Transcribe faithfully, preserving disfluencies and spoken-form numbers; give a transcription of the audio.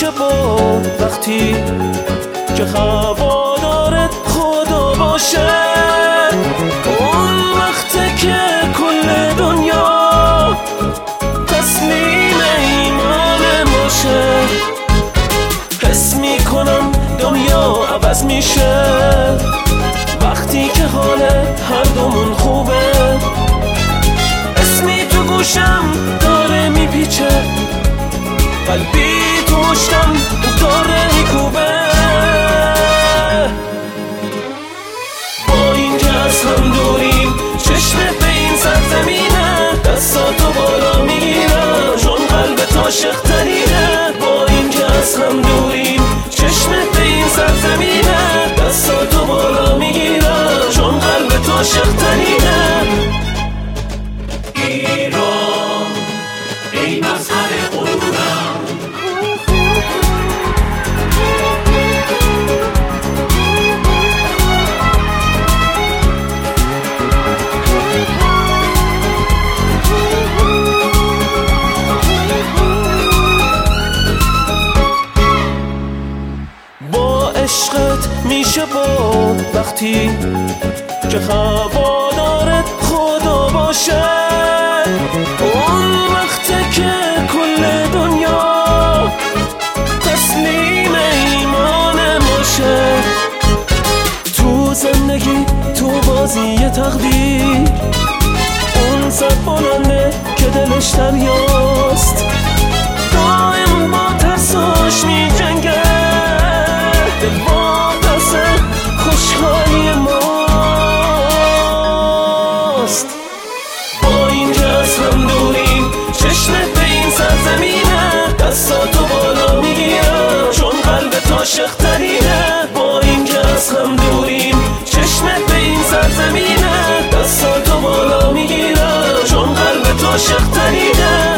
میشه با وقتی که هوادارت خدا باشه. اون وقته که کل دنیا تسلیم ایمان باشه. حس میکنم دنیا عوض میشه وقتی که حال هر دومون خوبه. اسمی تو گوشم داره میپیچه، قلبی تو مشتم داره میکوبه. با این که از هم دوریم چشمت به این سرزمینه، دستاتو بالا میگیرم چون قلبت عاشق ترینه. با این که از هم دوریم چشمت به این سرزمینه، دستاتو بالا میگیرم چون قلبت عاشق ترینه. ایران ای مظهر غرورم، با عشقت میشه با وقتی که هوادارت خدا باشه. اون وقته که کل دنیا تسلیم ایمان باشه. تو زندگی تو بازی تقدیر اون سر بلنده که دلش دریاست، دائم با ترساش می جنگه. دل با ترس خوشحالی ماست. با این که از هم دوریم چشمت به این سرزمینه، دستاتو بالا میگیرم چون قلبت عاشق ترینه. با این که از هم دوریم چشمت به این سرزمینه، دستاتو بالا میگیرم چون قلبت عاشق ترینه.